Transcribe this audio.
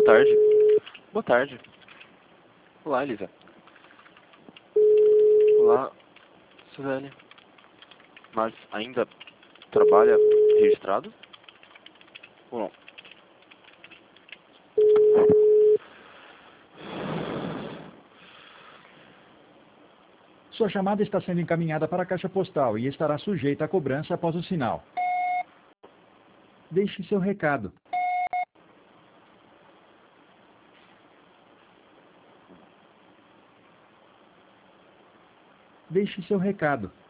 tarde. Boa tarde. Olá, Elisa. Olá, Suzane. Mas ainda trabalha registrado? Ou não? Sua chamada está sendo encaminhada para a caixa postal e estará sujeita a cobrança após o sinal. Deixe seu recado. Deixe seu recado.